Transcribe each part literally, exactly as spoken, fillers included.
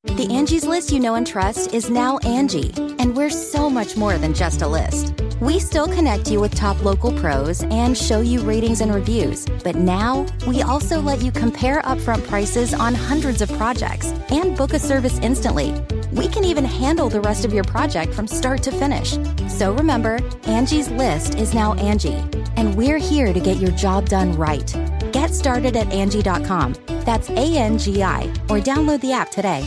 The Angie's List you know and trust is now Angie, and we're so much more than just a list. We still connect you with top local pros and show you ratings and reviews, but now we also let you compare upfront prices on hundreds of projects and book a service instantly. We can even handle the rest of your project from start to finish. So remember, Angie's List is now Angie, and we're here to get your job done right. Get started at Angie dot com. That's A N G I, or download the app today.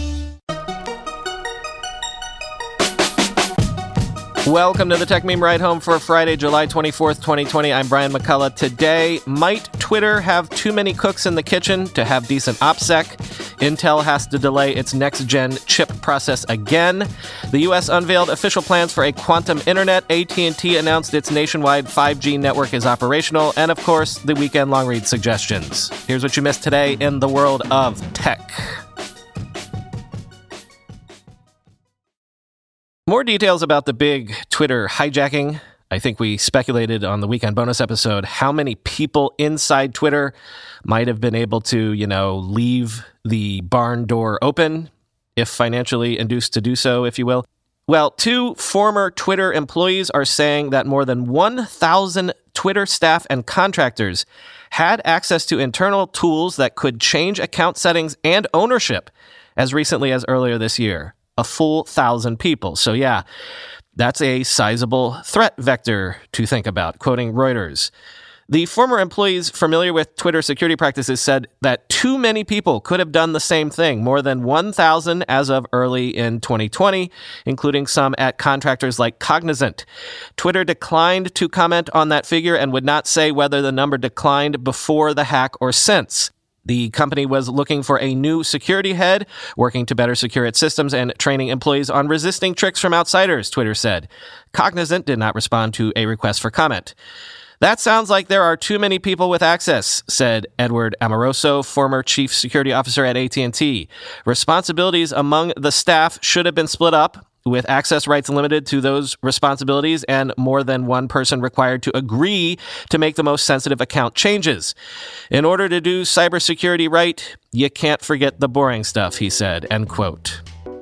Welcome to the Tech Meme Ride Home for Friday, July twenty-fourth, twenty twenty. I'm Brian McCullough. Today, might Twitter have too many cooks in the kitchen to have decent OPSEC? Intel has to delay its next-gen chip process again. The U S unveiled official plans for a quantum internet. A T and T announced its nationwide five G network is operational. And, of course, the weekend long-read suggestions. Here's what you missed today in the world of tech. More details about the big Twitter hijacking. I think we speculated on the weekend bonus episode how many people inside Twitter might have been able to, you know, leave the barn door open, if financially induced to do so, if you will. Well, two former Twitter employees are saying that more than one thousand Twitter staff and contractors had access to internal tools that could change account settings and ownership as recently as earlier this year. A full thousand people. So yeah, that's a sizable threat vector to think about, quoting Reuters. The former employees familiar with Twitter security practices said that too many people could have done the same thing, more than one thousand as of early in twenty twenty, including some at contractors like Cognizant. Twitter declined to comment on that figure and would not say whether the number declined before the hack or since. The company was looking for a new security head, working to better secure its systems and training employees on resisting tricks from outsiders, Twitter said. Cognizant did not respond to a request for comment. That sounds like there are too many people with access, said Edward Amoroso, former chief security officer at A T and T. Responsibilities among the staff should have been split up, with access rights limited to those responsibilities and more than one person required to agree to make the most sensitive account changes. In order to do cybersecurity right, you can't forget the boring stuff, he said, end quote.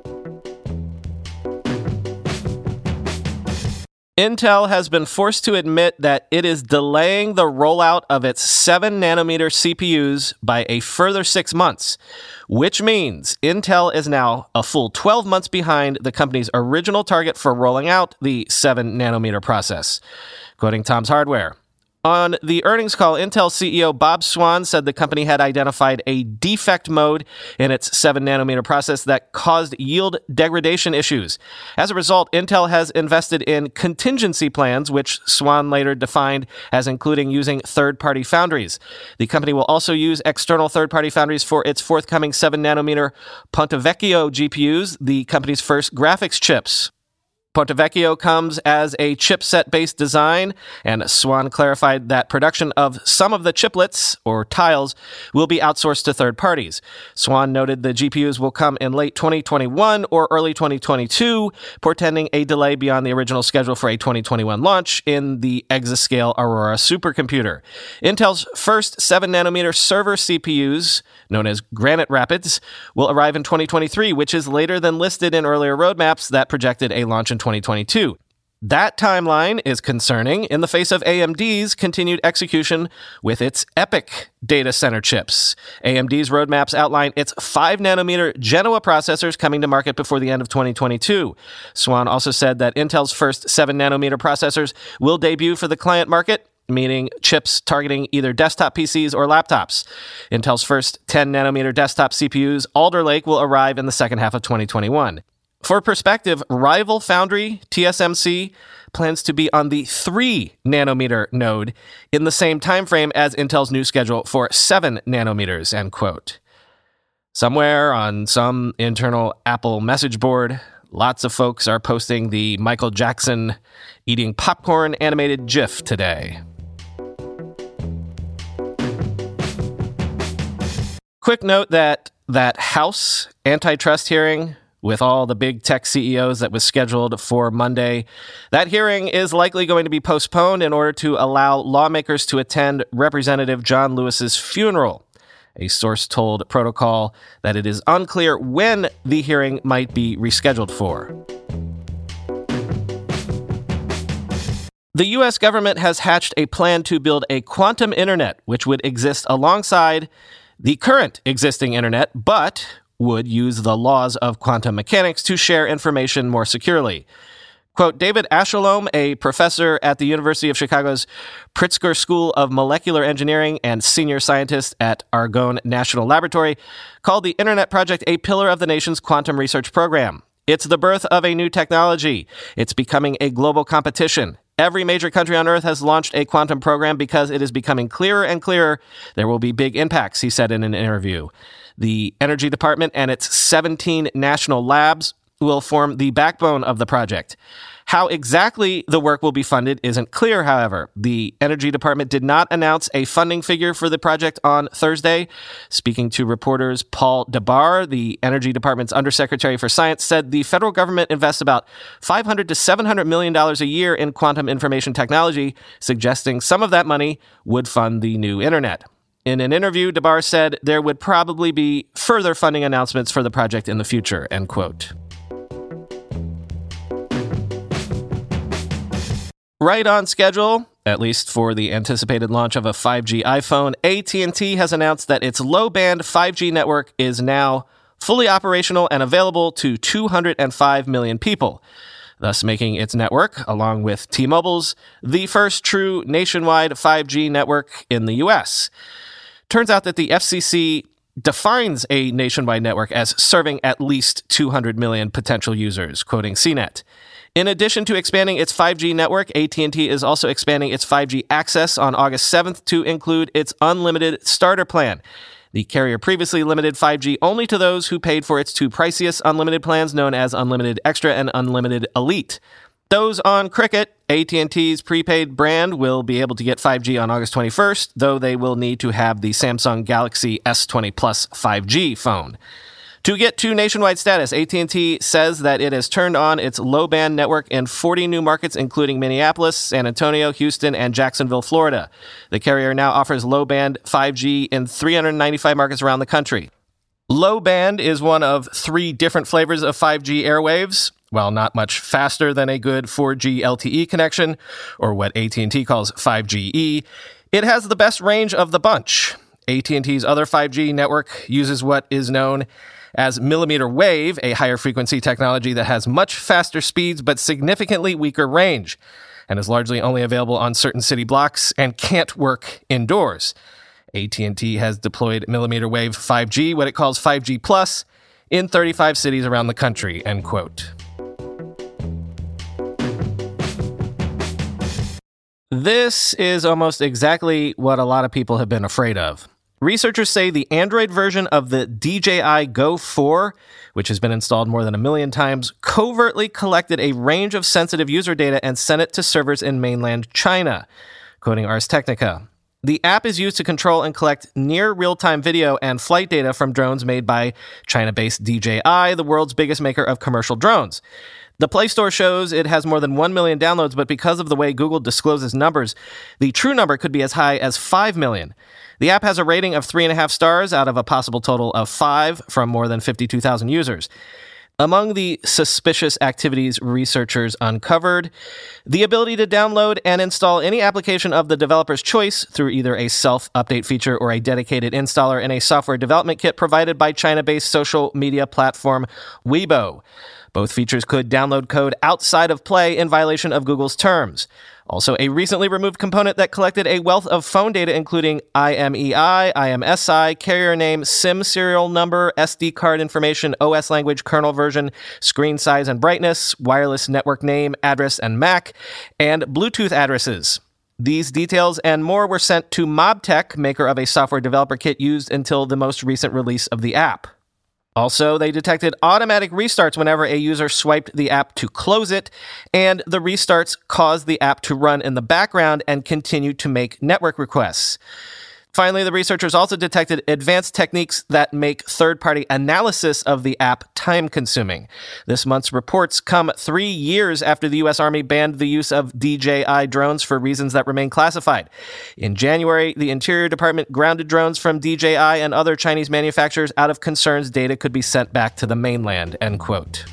Intel has been forced to admit that it is delaying the rollout of its seven nanometer C P Us by a further six months, which means Intel is now a full twelve months behind the company's original target for rolling out the seven nanometer process. Quoting Tom's Hardware. On the earnings call, Intel C E O Bob Swan said the company had identified a defect mode in its seven nanometer process that caused yield degradation issues. As a result, Intel has invested in contingency plans, which Swan later defined as including using third-party foundries. The company will also use external third-party foundries for its forthcoming seven nanometer Ponte Vecchio G P Us, the company's first graphics chips. Ponte Vecchio comes as a chipset-based design, and Swan clarified that production of some of the chiplets, or tiles, will be outsourced to third parties. Swan noted the G P Us will come in late twenty twenty-one or early twenty twenty-two, portending a delay beyond the original schedule for a twenty twenty-one launch in the exascale Aurora supercomputer. Intel's first seven nanometer server C P Us, known as Granite Rapids, will arrive in twenty twenty-three, which is later than listed in earlier roadmaps that projected a launch in twenty twenty-two. That timeline is concerning in the face of A M D's continued execution with its EPYC data center chips. A M D's roadmaps outline its five nanometer Genoa processors coming to market before the end of twenty twenty-two. Swan also said that Intel's first seven nanometer processors will debut for the client market, meaning chips targeting either desktop P Cs or laptops. Intel's first ten nanometer desktop C P Us, Alder Lake, will arrive in the second half of twenty twenty-one. For perspective, rival foundry T S M C plans to be on the three nanometer node in the same time frame as Intel's new schedule for seven nanometers, end quote. Somewhere on some internal Apple message board, lots of folks are posting the Michael Jackson eating popcorn animated GIF today. Quick note that that House antitrust hearing with all the big tech C E Os that was scheduled for Monday, that hearing is likely going to be postponed in order to allow lawmakers to attend Representative John Lewis's funeral. A source told Protocol that it is unclear when the hearing might be rescheduled for. The U S government has hatched a plan to build a quantum internet, which would exist alongside the current existing internet, but would use the laws of quantum mechanics to share information more securely. Quote, David Ashalom, a professor at the University of Chicago's Pritzker School of Molecular Engineering and senior scientist at Argonne National Laboratory, called the Internet Project a pillar of the nation's quantum research program. It's the birth of a new technology. It's becoming a global competition. Every major country on Earth has launched a quantum program because it is becoming clearer and clearer there will be big impacts, he said in an interview. The Energy Department and its seventeen national labs will form the backbone of the project. How exactly the work will be funded isn't clear, however. The Energy Department did not announce a funding figure for the project on Thursday. Speaking to reporters, Paul DeBar, the Energy Department's Undersecretary for Science, said the federal government invests about five hundred to seven hundred million dollars a year in quantum information technology, suggesting some of that money would fund the new internet. In an interview, DeBar said there would probably be further funding announcements for the project in the future, end quote. Right on schedule, at least for the anticipated launch of a five G iPhone, A T and T has announced that its low-band five G network is now fully operational and available to two hundred five million people, thus making its network, along with T-Mobile's, the first true nationwide five G network in the U S. Turns out that the F C C defines a nationwide network as serving at least two hundred million potential users, quoting C net. In addition to expanding its five G network, A T and T is also expanding its five G access on August seventh to include its unlimited starter plan. The carrier previously limited five G only to those who paid for its two priciest unlimited plans known as Unlimited Extra and Unlimited Elite. Those on Cricket, A T and T's prepaid brand, will be able to get five G on August twenty-first, though they will need to have the Samsung Galaxy S twenty Plus five G phone. To get to nationwide status, A T and T says that it has turned on its low-band network in forty new markets, including Minneapolis, San Antonio, Houston, and Jacksonville, Florida. The carrier now offers low-band five G in three hundred ninety-five markets around the country. Low-band is one of three different flavors of five G airwaves. While not much faster than a good four G L T E connection, or what A T and T calls five G E, it has the best range of the bunch. A T and T's other five G network uses what is known as millimeter wave, a higher frequency technology that has much faster speeds but significantly weaker range, and is largely only available on certain city blocks and can't work indoors. A T and T has deployed millimeter wave five G, what it calls five G plus, in thirty-five cities around the country, end quote. This is almost exactly what a lot of people have been afraid of. Researchers say the Android version of the D J I Go four, which has been installed more than a million times, covertly collected a range of sensitive user data and sent it to servers in mainland China, quoting Ars Technica. The app is used to control and collect near real-time video and flight data from drones made by China-based D J I, the world's biggest maker of commercial drones. The Play Store shows it has more than one million downloads, but because of the way Google discloses numbers, the true number could be as high as five million. The app has a rating of three and a half stars out of a possible total of five from more than fifty-two thousand users. Among the suspicious activities researchers uncovered, the ability to download and install any application of the developer's choice through either a self-update feature or a dedicated installer in a software development kit provided by China-based social media platform Weibo. Both features could download code outside of Play in violation of Google's terms. Also, a recently removed component that collected a wealth of phone data including I M E I, I M S I, carrier name, SIM serial number, S D card information, O S language, kernel version, screen size and brightness, wireless network name, address and M A C, and Bluetooth addresses. These details and more were sent to Mobtech, maker of a software developer kit used until the most recent release of the app. Also, they detected automatic restarts whenever a user swiped the app to close it, and the restarts caused the app to run in the background and continue to make network requests. Finally, the researchers also detected advanced techniques that make third-party analysis of the app time-consuming. This month's reports come three years after the U S Army banned the use of D J I drones for reasons that remain classified. In January, the Interior Department grounded drones from D J I and other Chinese manufacturers out of concerns data could be sent back to the mainland, end quote.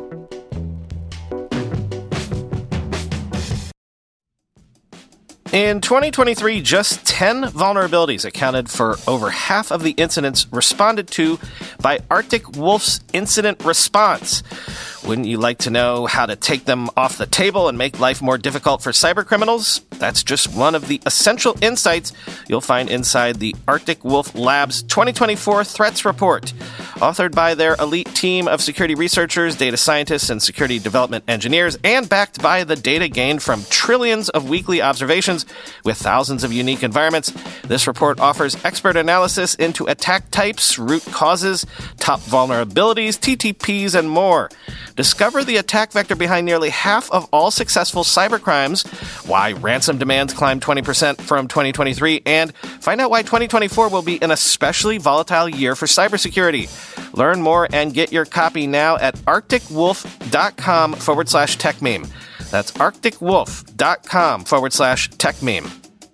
In twenty twenty-three, just ten vulnerabilities accounted for over half of the incidents responded to by Arctic Wolf's incident response. Wouldn't you like to know how to take them off the table and make life more difficult for cybercriminals? That's just one of the essential insights you'll find inside the Arctic Wolf Labs twenty twenty-four Threats Report. Authored by their elite team of security researchers, data scientists, and security development engineers, and backed by the data gained from trillions of weekly observations with thousands of unique environments, this report offers expert analysis into attack types, root causes, top vulnerabilities, T T Ps, and more. Discover the attack vector behind nearly half of all successful cybercrimes, why ransom demands climbed twenty percent from twenty twenty-three, and find out why twenty twenty-four will be an especially volatile year for cybersecurity. Learn more and get your copy now at arcticwolf.com forward slash tech meme. That's arcticwolf.com forward slash tech meme.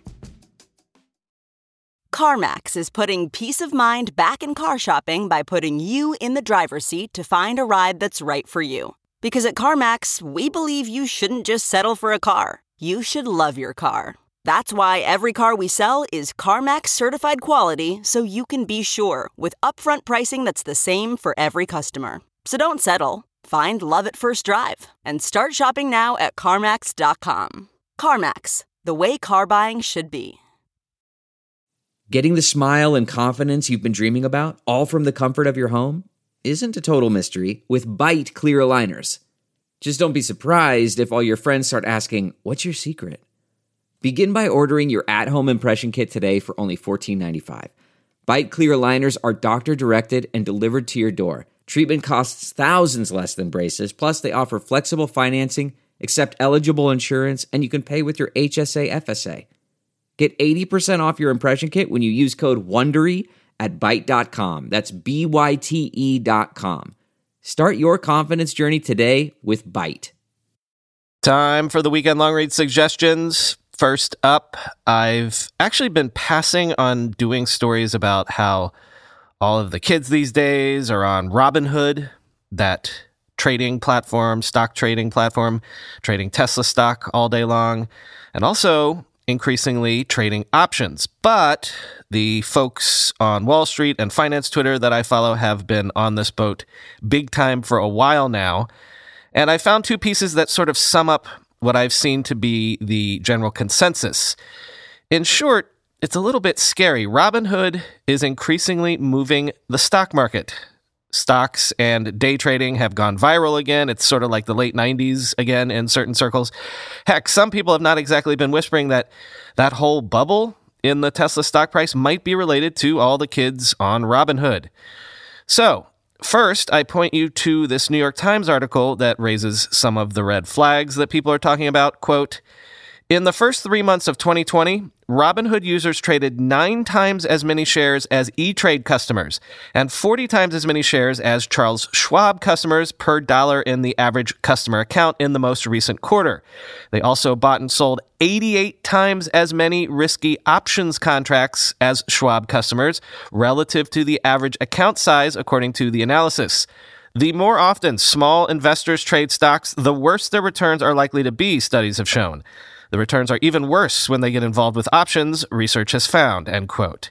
CarMax is putting peace of mind back in car shopping by putting you in the driver's seat to find a ride that's right for you. Because at CarMax, we believe you shouldn't just settle for a car. You should love your car. That's why every car we sell is CarMax certified quality, so you can be sure with upfront pricing that's the same for every customer. So don't settle. Find love at first drive and start shopping now at CarMax dot com. CarMax, the way car buying should be. Getting the smile and confidence you've been dreaming about, all from the comfort of your home, isn't a total mystery with Byte clear aligners. Just don't be surprised if all your friends start asking, "What's your secret?" Begin by ordering your at-home impression kit today for only fourteen ninety-five. Byte clear aligners are doctor-directed and delivered to your door. Treatment costs thousands less than braces, plus they offer flexible financing, accept eligible insurance, and you can pay with your H S A F S A. Get eighty percent off your impression kit when you use code WONDERY at byte dot com. That's B Y T E dot com. Start your confidence journey today with Byte. Time for the weekend long read suggestions. First up, I've actually been passing on doing stories about how all of the kids these days are on Robinhood, that trading platform, stock trading platform, trading Tesla stock all day long, and also increasingly trading options. But the folks on Wall Street and finance Twitter that I follow have been on this boat big time for a while now. And I found two pieces that sort of sum up what I've seen to be the general consensus. In short, it's a little bit scary. Robinhood is increasingly moving the stock market. Stocks and day trading have gone viral again. It's sort of like the late nineties again in certain circles. Heck, some people have not exactly been whispering that that whole bubble in the Tesla stock price might be related to all the kids on Robinhood. So, first, I point you to this New York Times article that raises some of the red flags that people are talking about. Quote, in the first three months of twenty twenty, Robinhood users traded nine times as many shares as E-Trade customers and forty times as many shares as Charles Schwab customers per dollar in the average customer account in the most recent quarter. They also bought and sold eighty-eight times as many risky options contracts as Schwab customers relative to the average account size, according to the analysis. The more often small investors trade stocks, the worse their returns are likely to be, studies have shown. The returns are even worse when they get involved with options, research has found, end quote.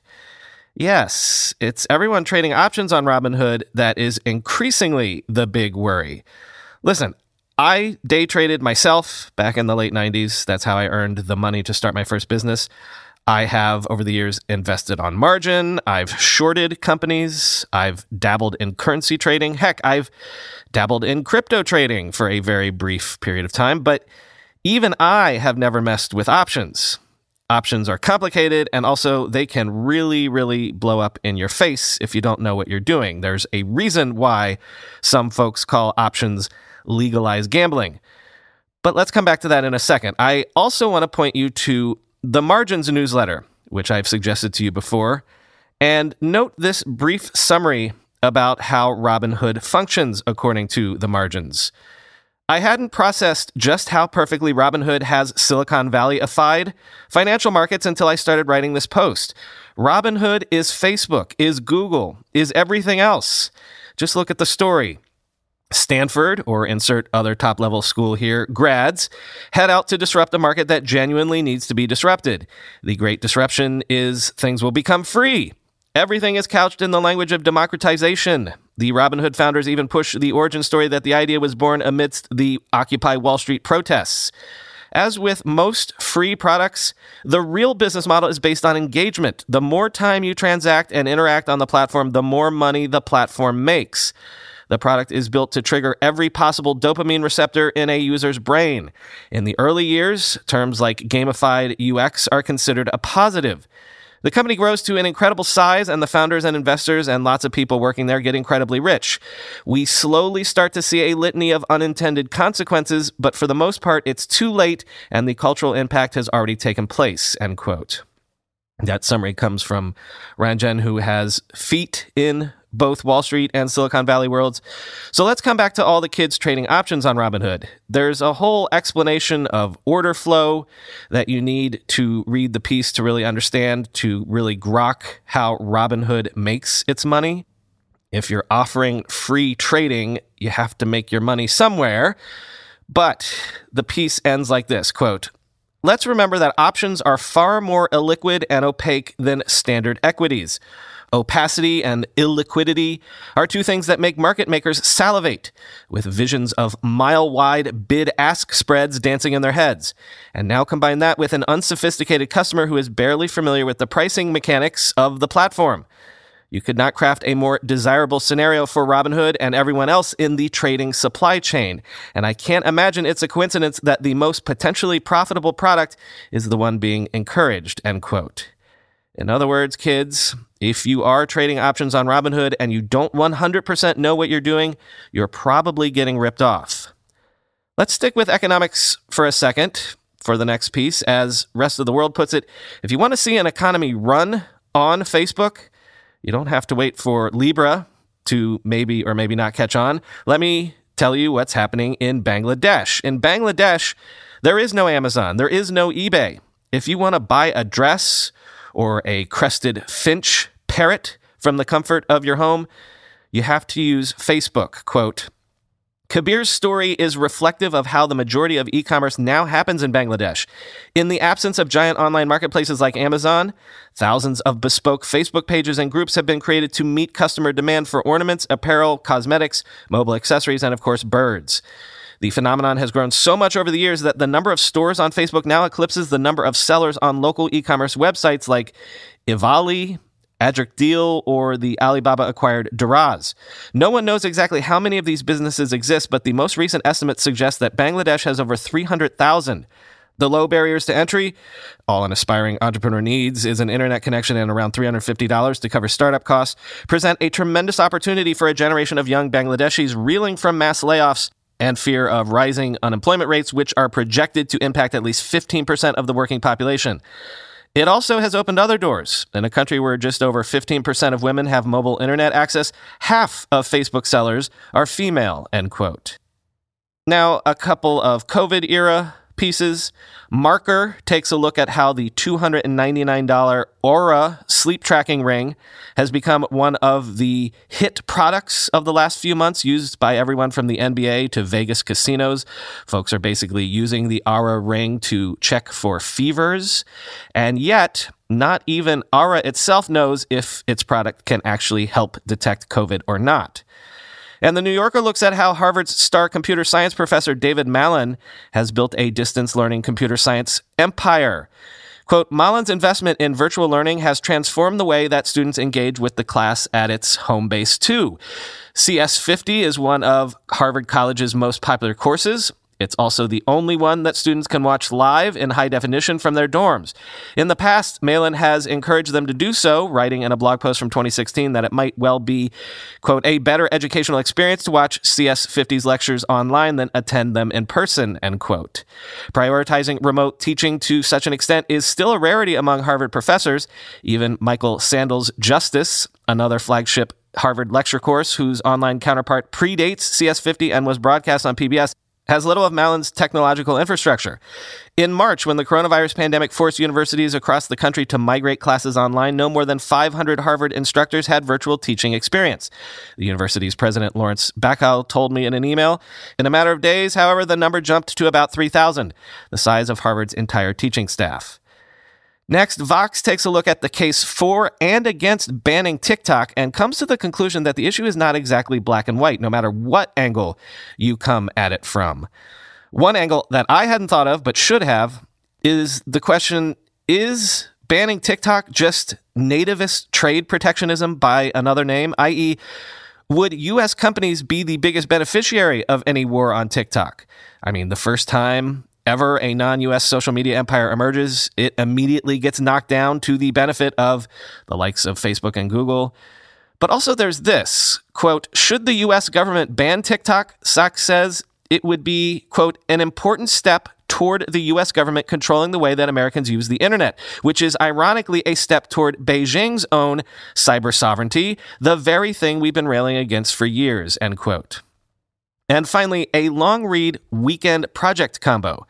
Yes, it's everyone trading options on Robinhood that is increasingly the big worry. Listen, I day traded myself back in the late nineties. That's how I earned the money to start my first business. I have, over the years, invested on margin. I've shorted companies. I've dabbled in currency trading. Heck, I've dabbled in crypto trading for a very brief period of time, but even I have never messed with options. Options are complicated, and also they can really, really blow up in your face if you don't know what you're doing. There's a reason why some folks call options legalized gambling. But let's come back to that in a second. I also want to point you to the Margins newsletter, which I've suggested to you before, and note this brief summary about how Robinhood functions according to the margins. I hadn't processed just how perfectly Robinhood has Silicon Valley-ified financial markets until I started writing this post. Robinhood is Facebook, is Google, is everything else. Just look at the story. Stanford, or insert other top-level school here, grads head out to disrupt a market that genuinely needs to be disrupted. The great disruption is things will become free. Everything is couched in the language of democratization. The Robinhood founders even push the origin story that the idea was born amidst the Occupy Wall Street protests. As with most free products, the real business model is based on engagement. The more time you transact and interact on the platform, the more money the platform makes. The product is built to trigger every possible dopamine receptor in a user's brain. In the early years, terms like gamified U X are considered a positive. The company grows to an incredible size, and the founders and investors and lots of people working there get incredibly rich. We slowly start to see a litany of unintended consequences, but for the most part, it's too late, and the cultural impact has already taken place, end quote. That summary comes from Ranjan, who has feet in both Wall Street and Silicon Valley worlds. So let's come back to all the kids trading options on Robinhood. There's a whole explanation of order flow that you need to read the piece to really understand, to really grok how Robinhood makes its money. If you're offering free trading, you have to make your money somewhere. But the piece ends like this, quote, "Let's remember that options are far more illiquid and opaque than standard equities. Opacity and illiquidity are two things that make market makers salivate, with visions of mile-wide bid-ask spreads dancing in their heads. And now combine that with an unsophisticated customer who is barely familiar with the pricing mechanics of the platform. You could not craft a more desirable scenario for Robinhood and everyone else in the trading supply chain. And I can't imagine it's a coincidence that the most potentially profitable product is the one being encouraged," end quote. In other words, kids, if you are trading options on Robinhood and you don't one hundred percent know what you're doing, you're probably getting ripped off. Let's stick with economics for a second for the next piece. As Rest of the World puts it, if you want to see an economy run on Facebook, you don't have to wait for Libra to maybe or maybe not catch on. Let me tell you what's happening in Bangladesh. In Bangladesh, there is no Amazon. There is no eBay. If you want to buy a dress or a crested finch parrot from the comfort of your home, you have to use Facebook. Quote, "Kabir's story is reflective of how the majority of e-commerce now happens in Bangladesh. In the absence of giant online marketplaces like Amazon, thousands of bespoke Facebook pages and groups have been created to meet customer demand for ornaments, apparel, cosmetics, mobile accessories, and of course, birds. The phenomenon has grown so much over the years that the number of stores on Facebook now eclipses the number of sellers on local e-commerce websites like Ivali, Adric Deal, or the Alibaba-acquired Daraz. No one knows exactly how many of these businesses exist, but the most recent estimates suggest that Bangladesh has over three hundred thousand. The low barriers to entry, all an aspiring entrepreneur needs, is an internet connection and around three hundred fifty dollars to cover startup costs, present a tremendous opportunity for a generation of young Bangladeshis reeling from mass layoffs and fear of rising unemployment rates, which are projected to impact at least fifteen percent of the working population. It also has opened other doors. In a country where just over fifteen percent of women have mobile internet access, half of Facebook sellers are female," end quote. Now, a couple of COVID-era pieces. Marker takes a look at how the two hundred ninety-nine dollars Aura sleep tracking ring has become one of the hit products of the last few months, used by everyone from the N B A to Vegas casinos. Folks are basically using the Aura ring to check for fevers, and yet not even Aura itself knows if its product can actually help detect COVID or not. And the New Yorker looks at how Harvard's star computer science professor David Malan has built a distance learning computer science empire. Quote, "Malan's investment in virtual learning has transformed the way that students engage with the class at its home base too. C S fifty is one of Harvard College's most popular courses. It's also the only one that students can watch live in high definition from their dorms. In the past, Malin has encouraged them to do so, writing in a blog post from twenty sixteen that it might well be, quote, a better educational experience to watch C S fifty's lectures online than attend them in person, end quote. Prioritizing remote teaching to such an extent is still a rarity among Harvard professors. Even Michael Sandel's Justice, another flagship Harvard lecture course whose online counterpart predates C S fifty and was broadcast on P B S, has little of Malin's technological infrastructure. In March, when the coronavirus pandemic forced universities across the country to migrate classes online, no more than five hundred Harvard instructors had virtual teaching experience. The university's president, Lawrence Bacow, told me in an email. In a matter of days, however, the number jumped to about three thousand, the size of Harvard's entire teaching staff. Next, Vox takes a look at the case for and against banning TikTok and comes to the conclusion that the issue is not exactly black and white, no matter what angle you come at it from. One angle that I hadn't thought of but should have is the question, is banning TikTok just nativist trade protectionism by another name, that is, would U S companies be the biggest beneficiary of any war on TikTok? I mean, the first time ever a non-U S social media empire emerges, it immediately gets knocked down to the benefit of the likes of Facebook and Google. But also there's this, quote, should the U S government ban TikTok, Sachs says it would be, quote, an important step toward the U S government controlling the way that Americans use the internet, which is ironically a step toward Beijing's own cyber sovereignty, the very thing we've been railing against for years, end quote. And finally, a long-read weekend project combo.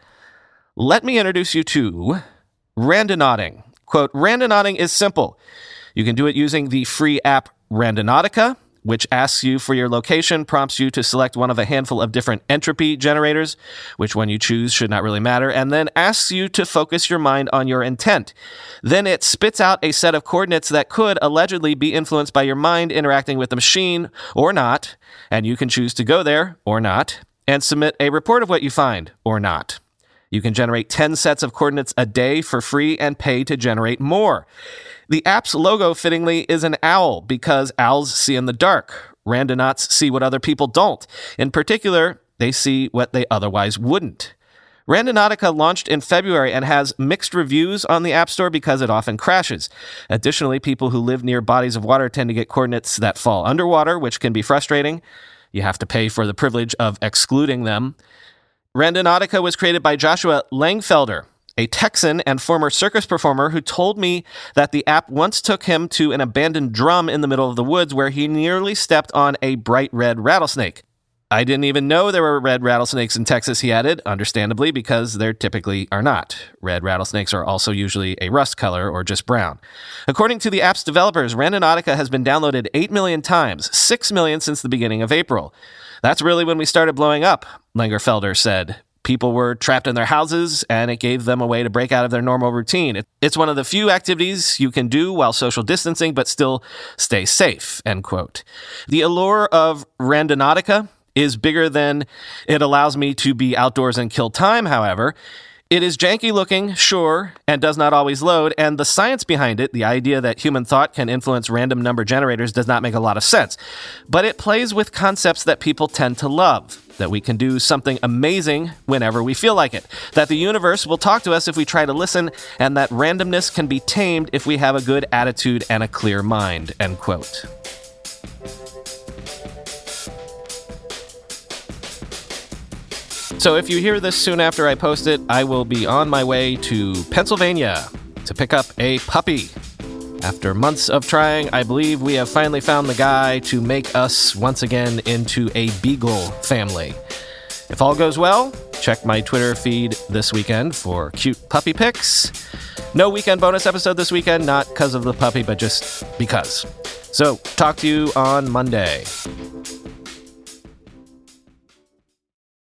Let me introduce you to Randonauting. Quote, Randonauting is simple. You can do it using the free app Randonautica, which asks you for your location, prompts you to select one of a handful of different entropy generators, which one you choose should not really matter, and then asks you to focus your mind on your intent. Then it spits out a set of coordinates that could allegedly be influenced by your mind interacting with the machine or not, and you can choose to go there or not, and submit a report of what you find or not. You can generate ten sets of coordinates a day for free and pay to generate more. The app's logo, fittingly, is an owl because owls see in the dark. Randonauts see what other people don't. In particular, they see what they otherwise wouldn't. Randonautica launched in February and has mixed reviews on the App Store because it often crashes. Additionally, people who live near bodies of water tend to get coordinates that fall underwater, which can be frustrating. You have to pay for the privilege of excluding them. Randonautica was created by Joshua Langfelder, a Texan and former circus performer who told me that the app once took him to an abandoned drum in the middle of the woods where he nearly stepped on a bright red rattlesnake. I didn't even know there were red rattlesnakes in Texas, he added, understandably, because there typically are not. Red rattlesnakes are also usually a rust color or just brown. According to the app's developers, Randonautica has been downloaded eight million times, six million since the beginning of April. That's really when we started blowing up, Langerfelder said. People were trapped in their houses, and it gave them a way to break out of their normal routine. It's one of the few activities you can do while social distancing, but still stay safe, end quote. The allure of Randonautica is bigger than it allows me to be outdoors and kill time, however. It is janky looking, sure, and does not always load, and the science behind it, the idea that human thought can influence random number generators, does not make a lot of sense. But it plays with concepts that people tend to love, that we can do something amazing whenever we feel like it, that the universe will talk to us if we try to listen, and that randomness can be tamed if we have a good attitude and a clear mind, end quote. So if you hear this soon after I post it, I will be on my way to Pennsylvania to pick up a puppy. After months of trying, I believe we have finally found the guy to make us once again into a beagle family. If all goes well, check my Twitter feed this weekend for cute puppy pics. No weekend bonus episode this weekend, not because of the puppy, but just because. So, talk to you on Monday.